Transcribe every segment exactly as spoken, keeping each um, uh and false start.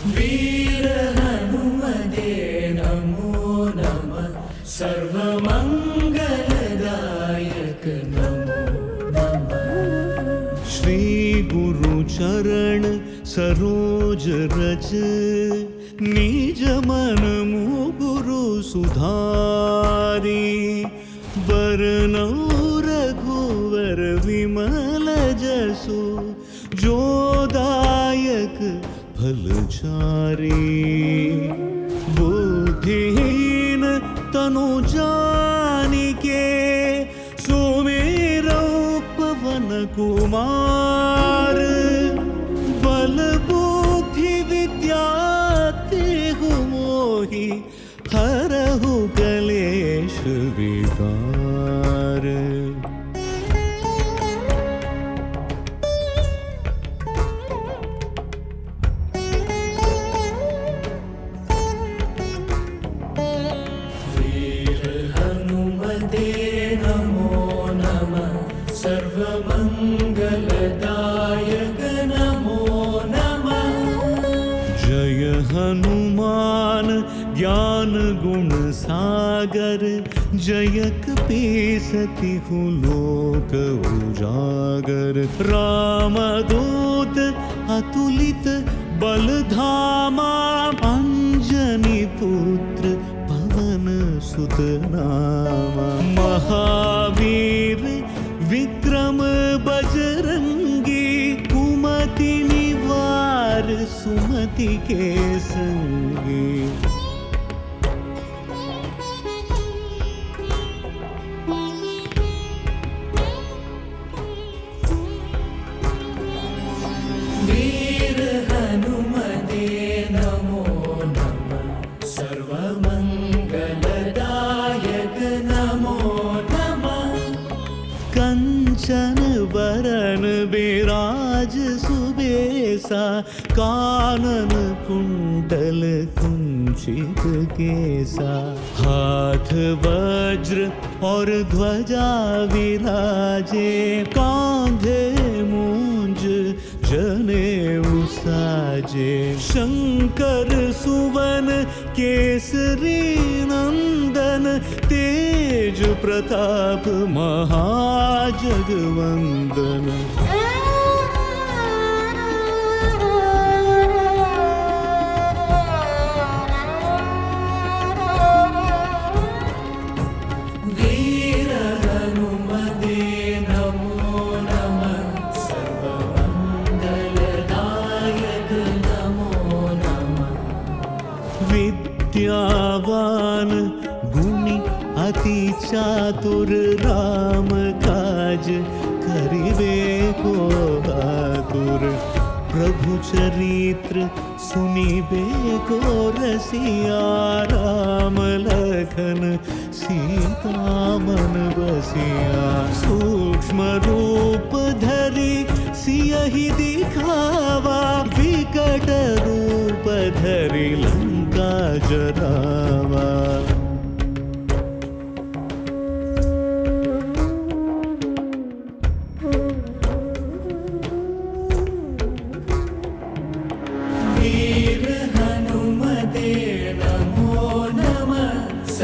वीर हनुमते नमो नमः सर्वमंगलदायक नमो नमः। श्री गुरु चरण सरोज रज निज मन मुगुरु सुधारी बरनौ रघुवर विमल जसु जोदायक फलचारी बुद्धिहीन तनु जानिके सुमेरौ पवन कुमार बल बुद्धि विद्या तेहु मोहि हरहु कलेश विकार। वीर हनुमते नमो नमः सर्वमंगलदायक नमो नमः। जय हनुमान ज्ञान गुण सागर जय कपीसतिहु लोक उजागर। रामदूत अतुलित बल धामा अंजनी पुत्र पवन सुत नामा। महावीर विक्रम बजरंगी कुमति निवार सुमति के संगी। वीर हनुमते नमो नमः सर्वमंगलदायक नमो नमः। कंचन वरन बिराज सुबेसा कानन कुंडल कुंचित केसा। हाथ वज्र और ध्वजा विराजे कांधे मूंज जनेऊ साजे। शंकर सुवन केसरी नंदन तेज प्रताप महाजगवंदन। वीर हनुमते नमो नमः सर्वमंगलदायक नमो नमः। विद्यावान गुणी अति चातुर राम काज करिबे को आतुर। प्रभु चरित्र सुनिबे को रसिया राम लखन सीता मन बसिया। सूक्ष्म रूप धरि सियहि दिखावा विकट रूप धरि लंका जरावा। वीर हनुमते नमो नमः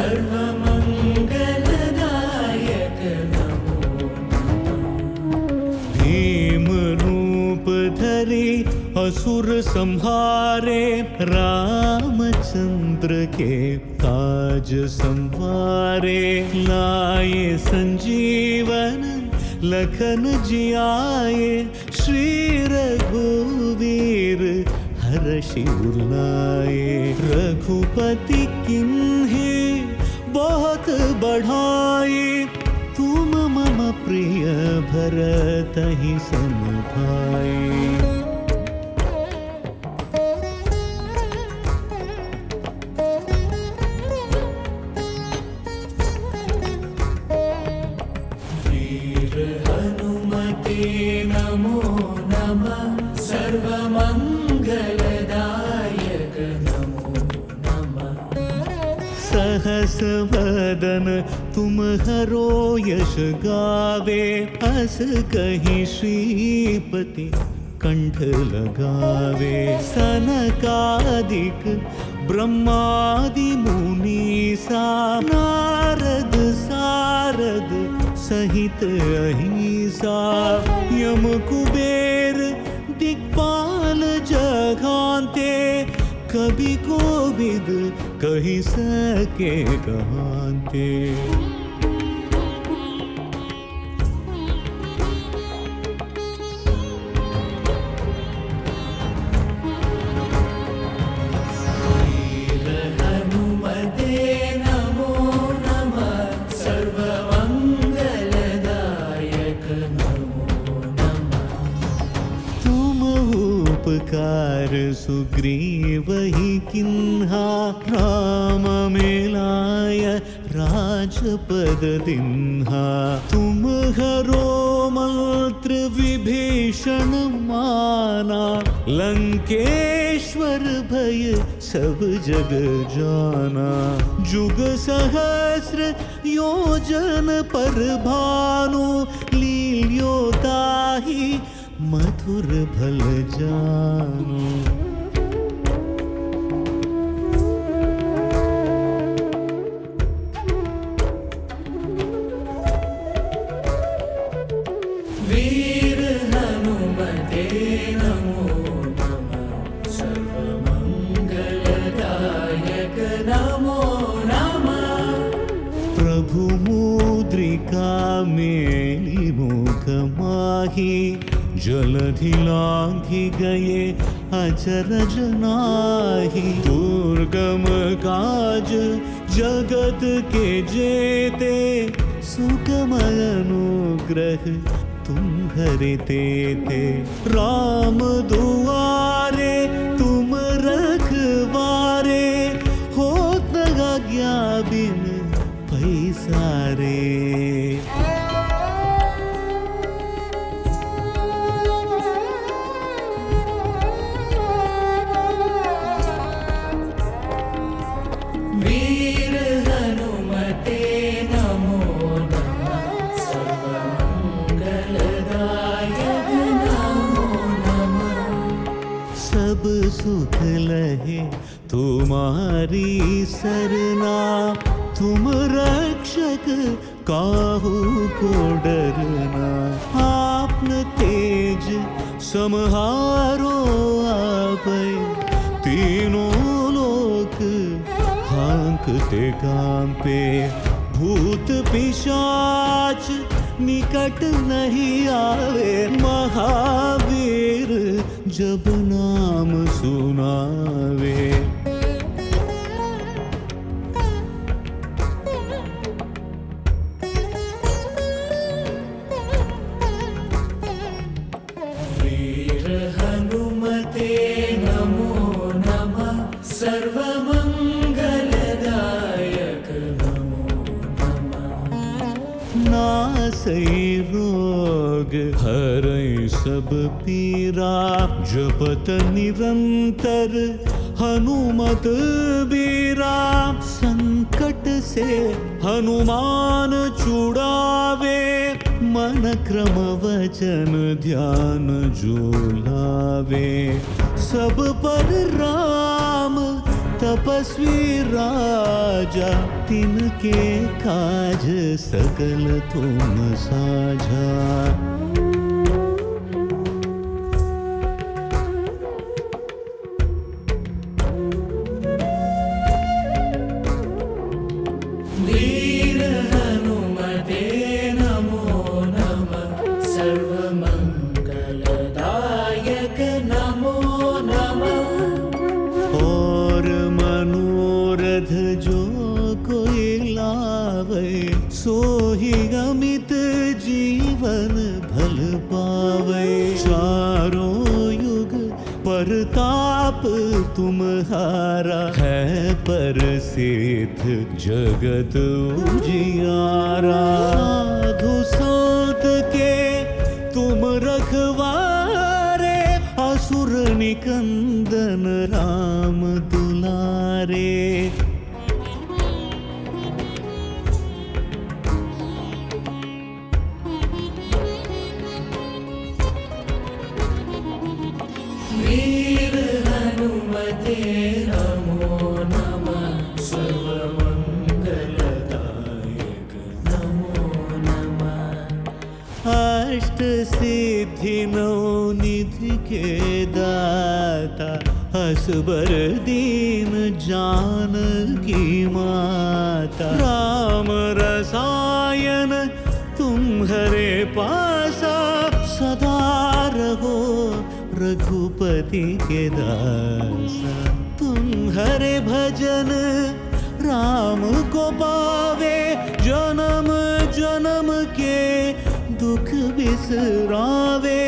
सर्वमंगलदायक नमो नमः। भीम रूप धरि असुर संहारे रामचंद्र के काज संवारे। लाए संजीवन लखन जियाए श्री रघुवीर हर्षि उलाए। रघुपति किन्हे बहुत बढ़ाए तुम मम प्रिय भरतहि सम भाई। वीर हनुमते नमो नमः सर्वमंगलदायक नमो नमः। सहस वदन तुम हरो यश गावे। अस कहि श्रीपति कंठ लगावे। सनकादिक ब्रह्मादि मुनीसा नारद सारद सहित अहिंसा। यम कुबेर दिक्पाल जगाते कभी कोविद कही सके कहांते। उपकार सुग्रीव ही किन्हा राम मिलाय राजपद दिन्हा। तुम हरो मंत्र विभीषण माना लंकेश्वर भय सब जग जाना। जुग सहस्र योजन पर भानु लील्यो ताहि मधुर भल जानो। वीर हनुमते नमो नमः। सर्वमंगलदायक नमो नमः। प्रभु मुद्रिका मेली मुख माही जलधि लांघि गए अचरज नाही। दुर्गम काज जगत के जेते सुगम अनुग्रह तुम्हारे तेते। राम दुआरे तुम रखवारे होत न आज्ञा बिन पैसारे। वीर हनुमते नमो नमः। सर्वमंगलदायक नमो नमः। सब सुख लहे तुम्हारी सरना। तुम रक्षक काहू को डरना। आपन तेज समहारो आपै तीनों लोक हांकते कांपे। भूत पिशाच निकट नहीं आवे। महावीर जब नाम सुनावे। वीर हनुमते नमो नमः। सर्वमंगलदायक नमो नमः। नासै रोग हरै सब पीरा। जपत निरंतर हनुमत बीरा। संकट से हनुमान छुड़ावे। मन क्रम वचन ध्यान जो लावे। सब पर राम तपस्वी राजा। तिनके काज सकल तुम साझा। वीर हनुमते नमो नमः। सर्वमंगलदायक नमो नमः। और मनोरथ जो कोई लावे सोहि अमित जीवन भल पावे। चारों युग परताप तुम्हारा है प्रसिद्ध जगत उजियारा। साधु संत के तुम रखवारे। असुर निकंदन राम दुलारे। अष्ट सिद्धि नौ निधि के दाता असबर दीन जानकी माता राम रसायन तुम्हारे पासा सदा रहो रघुपति के दासा तुम्हारे भजन राम को पावे जन्म जन्म के दुख बिसरावे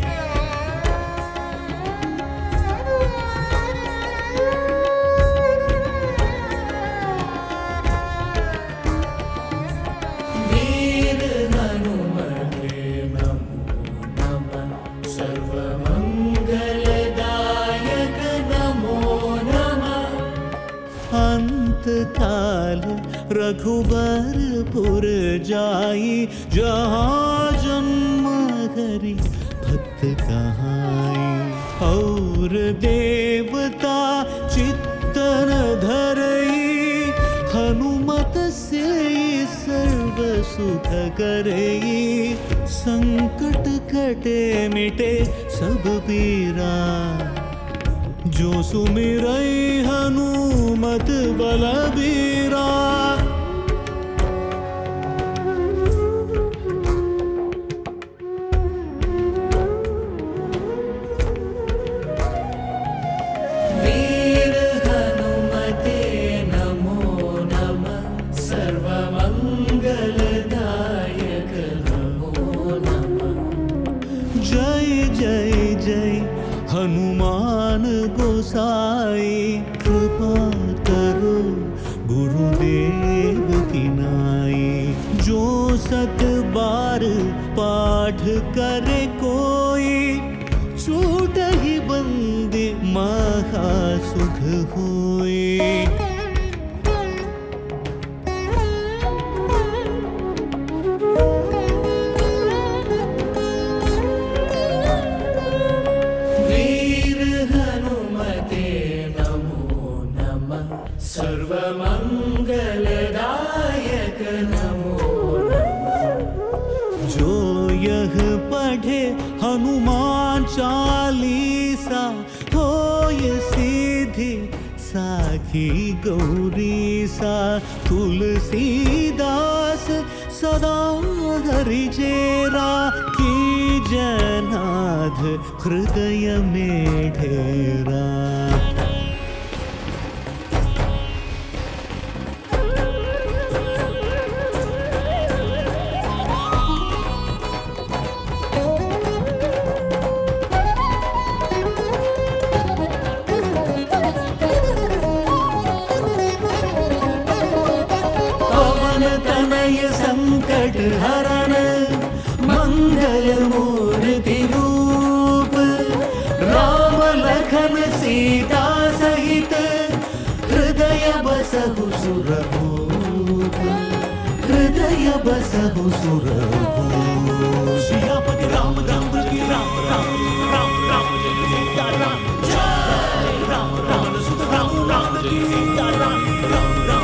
वीर हनुमते नमो नमः सर्वमंगलदायक नमो नमः अंत काल रघुबरपुर जाई जहाँ जन्म हरि भक्त कहाई और देवता चित्तन धरई हनुमत से सर्व सुख करई संकट कटे मिटे सब पीरा जो सुमिरई हनुमत बलबीरा वीर हनुमते नमो नमः सर्वमंगलदायक नमो नमः जय जय जय हनुमान गोसाई कृपा करो गुरुदेव की नाई जो सत बार पाठ करे कोई छूट ही बंदे महा सुख होए वीर हनुमते नमो नमः सर्वमंगलदायक नमो नमः जो यह पढ़े हनुमान चालीसा होय सीधी साखी गौरी सा तुलसीदास सदा हरि चेरा की जनाध हृदय में ढेरा तनय संकट हरण मंगल मूर्ति रूप राम लखन सीता सहित हृदय बसहु सुरभूप हृदय बसहु सुरभूप सियापति राम राम की राम राम राम राम जय सीता राम जय राम राम सुत राम राम की सीता राम राम राम